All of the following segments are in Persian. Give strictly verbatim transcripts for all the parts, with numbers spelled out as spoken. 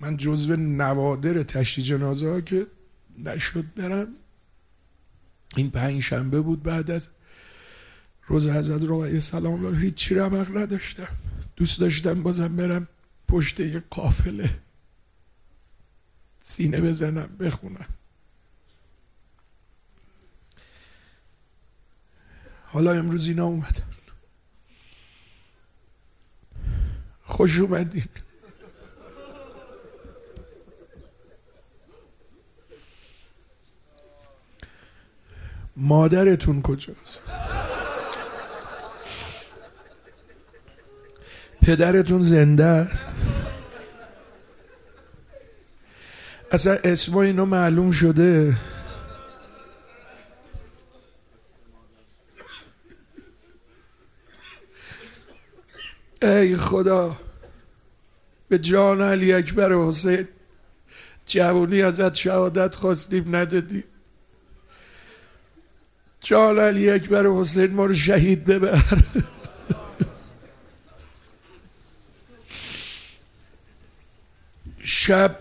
من جزو نوادر تشییع جنازه ها که نشد برم. این پنج شنبه بود بعد از روز حضرت ربیع سلام الله، هیچی رمق نداشتم. دوست داشتم بازم برم پشت یه قافله سینه بزنم بخونم. حالا امروز اینا اومدن. خوش اومدین. مادرتون کجاست؟ پدرتون زنده است؟ اصلا اسم اینا معلوم شده؟ ای خدا، به جان علی اکبر حسین جوونی ازت شهادت خواستیم ندادیم. جان علی اکبر حسین ما رو شهید ببر. شب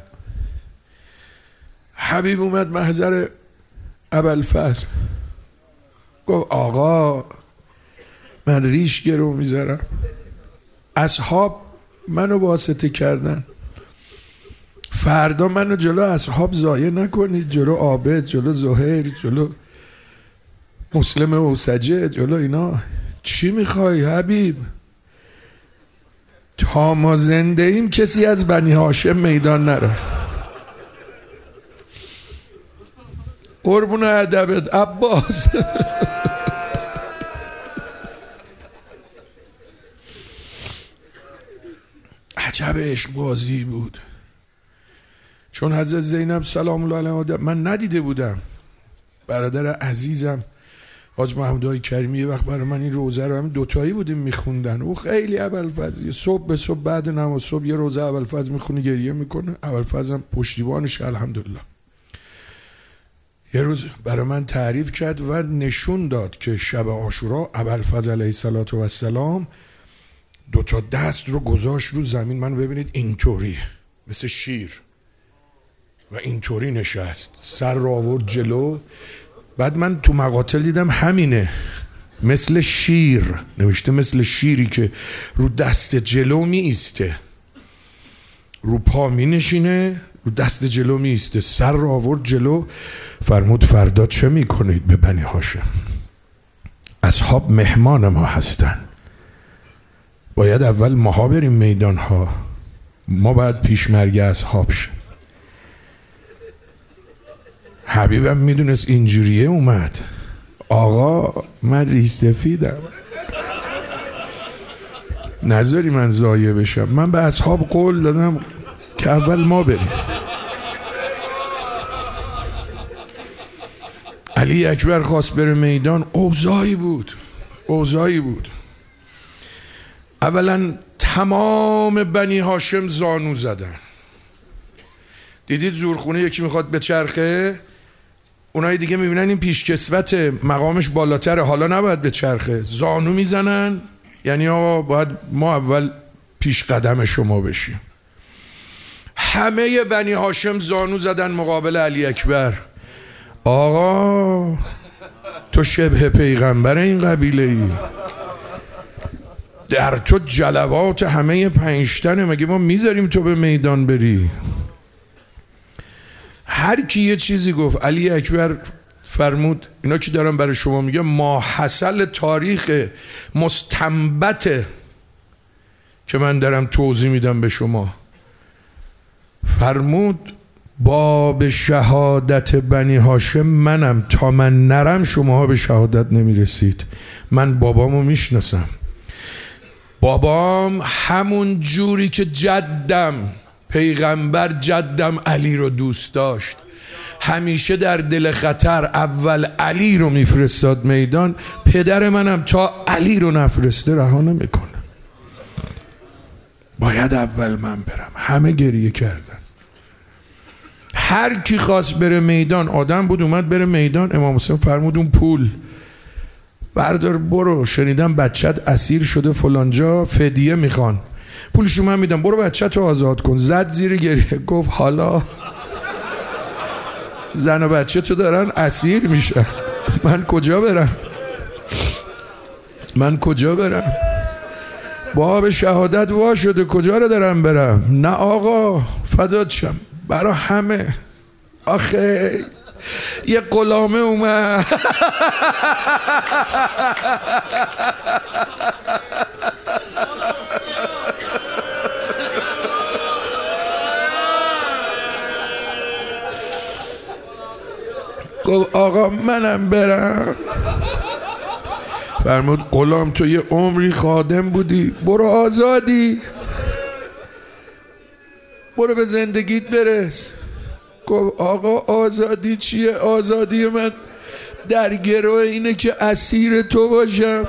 حبیب اومد محضر ابوالفضل، گفت آقا من ریش گرو میذارم. اصحاب منو واسطه کردن، فردا منو جلو اصحاب ضایع نکنید، جلو عابد، جلو زهیر، جلو مسلم اوسجه، جلو اینا. چی میخوای حبیب؟ تا ما زنده ایم کسی از بنی هاشم میدان نره. قربون ادبت عباس. عجب عشق بازی بود. چون حضرت زینب سلام الله علیها من ندیده بودم. برادر عزیزم حاج محمود کریمی یه وقت برای من این روزه رو هم دوتایی بودیم میخوندن. او خیلی ابوالفضل صبح به صبح بعد نماز صبح یه روزه ابوالفضل میخونه گریه میکنه. ابوالفضل هم پشتیبانش الحمدلله. یه روز برای من تعریف کرد و نشون داد که شب عاشورا ابوالفضل علیه السلام دو تا دست رو گذاشت رو زمین. من ببینید اینطوری مثل شیر و اینطوری نشست، سر رو آورد جلو. بعد من تو مقاتل دیدم همینه، مثل شیر نوشته، مثل شیری که رو دست جلو می ایسته، رو پا می نشینه، رو دست جلو می ایسته، سر رو آورد جلو. فرمود فردا چه می کنید به بنی هاشم؟ اصحاب مهمان ما هستن، باید اول ماها بریم میدان ها، ما باید پیشمرگ اصحاب شیم. حبیبم میدونست اینجوریه. اومد آقا من ریش سفیدم، نذاری من ضایع بشم. من به اصحاب قول دادم که اول ما بریم. علی اکبر خواست بره میدان. اوضاعی بود اوضاعی بود اولا تمام بنی هاشم زانو زدن. دیدید زورخونه یکی میخواد به چرخه، اونایی دیگه میبینن این پیشکسوت مقامش بالاتره، حالا نباید به چرخه، زانو میزنن. یعنی آقا باید ما اول پیش قدم شما بشیم. همه بنی هاشم زانو زدن مقابل علی اکبر. آقا تو شبه پیغمبر این قبیله ای، در تو جلوات همه پنجتنه، مگه ما میذاریم تو به میدان بری؟ هر کی یه چیزی گفت. علی اکبر فرمود اینا که دارم برای شما میگم ما حاصل تاریخ مستنبته که من دارم توضیح میدم به شما. فرمود باب شهادت بنی هاشم منم، تا من نرم شماها به شهادت نمیرسید. من بابامو میشناسم. بابام همون جوری که جدم پیغمبر جدم علی رو دوست داشت، همیشه در دل خطر اول علی رو میفرستاد میدان. پدر منم تا علی رو نفرسته رها نمیکنه. باید اول من برم. همه گریه کردن. هر کی خواست بره میدان، آدم بود اومد بره میدان، امام حسین فرمود اون پول بردار برو، شنیدم بچت اسیر شده فلانجا، فدیه میخوان. پولشو من میدم، برو بچه تو آزاد کن. زد زیر گریه گفت حالا زن و بچه تو دارن اسیر میشن، من کجا برم؟ من کجا برم؟ باب شهادت وا شده، کجا رو دارم برم؟ نه آقا فدات شم، برا همه. آخه یه غلامه اومد گفت آقا منم برم. فرمود غلام تو یه عمری خادم بودی، برو آزادی، برو به زندگیت برس. گفت آقا آزادی چیه؟ آزادی من در گروه اینه که اسیر تو باشم.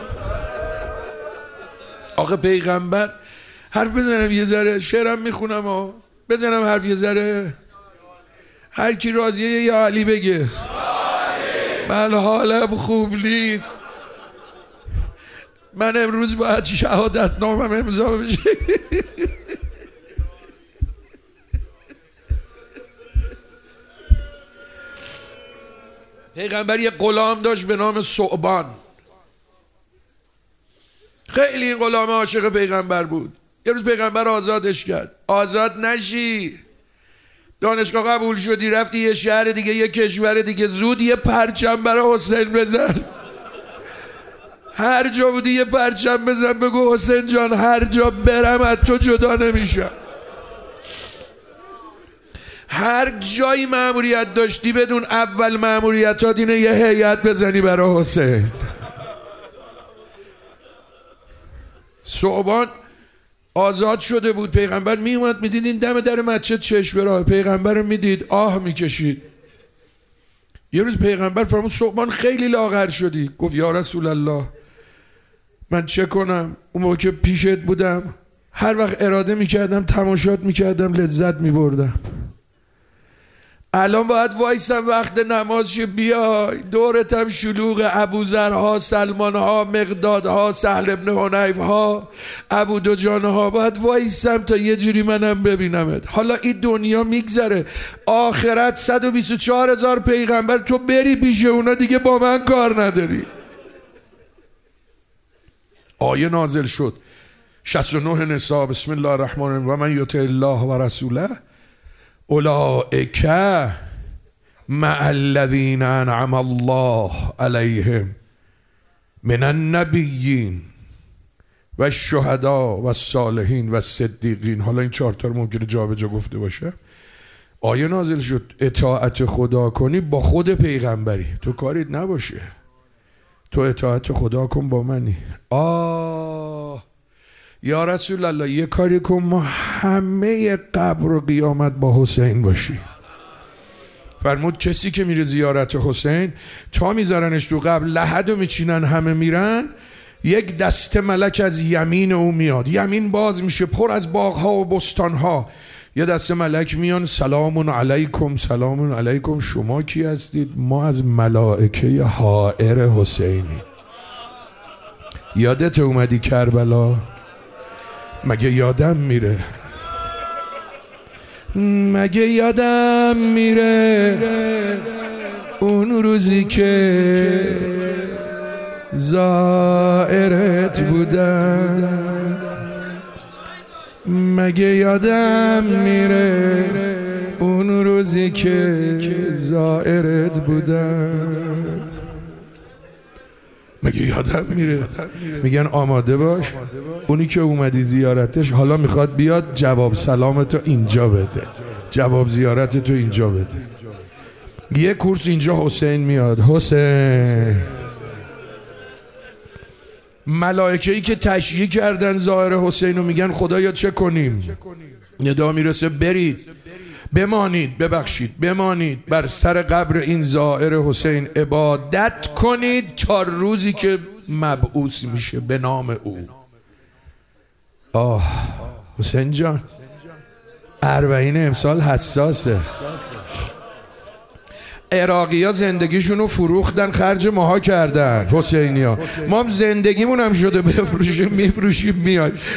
آقا پیغمبر حرف بزنم یه ذره، شعرم میخونم ها، بزنم حرف یه ذره. هر کی راضیه یا علی بگه. من حالم خوب نیست، من امروز باید شهادت نامم امضا بشه. پیغمبر یه غلام داشت به نام ثعبان. خیلی این غلام عاشق پیغمبر بود. یه روز پیغمبر آزادش کرد. آزاد نشی، دانشگاه قبول شدی، رفتی یه شهر دیگه، یه کشور دیگه، زود یه پرچم برای حسین بزن. هر جا بودی یه پرچم بزن، بگو حسین جان هر جا برم از تو جدا نمیشم. هر جایی مأموریت داشتی بدون اول مأموریتات اینه یه هیئت بزنی برای حسین. ثعبان آزاد شده بود. پیغمبر می اومد میدید این دم در مسجد چشم راه، پیغمبر رو میدید آه میکشید. یه روز پیغمبر فرمود ثعبان خیلی لاغر شدی. گفت یا رسول الله من چه کنم؟ اون موقع که پیشت بودم هر وقت اراده میکردم تماشات میکردم، لذت میبردم. الان باید وایسم وقت نمازش بیای، دورتم شلوغ، ابوذرها، سلمانها، مقدادها، سهل ابن حنیف ها، ابو دجانه ها، باید وایسم تا یه جوری منم ببینمت. حالا این دنیا میگذره، آخرت صد و بیست و چهار هزار پیغمبر، تو بری پیش اونا دیگه با من کار نداری. آیه نازل شد شصت و نه نساء. بسم الله الرحمن الرحیم و من یطع الله و رسوله اولئک مع الذین انعم الله علیهم من النبیین و الشهداء و الصالحین و الصدیقین. حالا این چهار تا رو ممکنه جابجا گفته باشه. آیه نازل شد اطاعت خدا کنی با خود پیغمبری، تو کاریت نباشه، تو اطاعت خدا کن با منی. آه یا رسول الله یه کاری کن ما همه قبر و قیامت با حسین باشی. فرمود کسی که میره زیارت حسین تا میذارنش تو قبر لحد و میچینن همه میرن، یک دسته ملک از یمین او میاد، یمین باز میشه پر از باغها و بستانها، یه دسته ملک میان سلام علیکم سلام علیکم، شما کی هستید؟ ما از ملائکه حائر حسینی. یادت اومدی کربلا؟ مگه یادم میره؟ مگه یادم میره اون روزی که زائرت بودم؟ مگه یادم میره اون روزی که زائرت بودم؟ مگه یادم میره؟ میگن آماده باش، اونی که اومدی زیارتش حالا میخواد بیاد جواب سلامتو اینجا بده، جواب زیارتتو اینجا بده. یه کورس اینجا حسین میاد. حسین ملائکه‌ای که تشییع کردن ظاهر حسین رو میگن خدایا چه کنیم؟ ندا میرسه برید بمانید، ببخشید بمانید بر سر قبر این ظاهر حسین عبادت کنید تا روزی که مبعوث میشه به نام او. آه حسین جان اربعین امسال حساسه. عراقی ها زندگیشون رو فروختن خرج ماها کردن، حسینی ها ما هم زندگیمون هم شده بفروشیم میفروشیم میاد.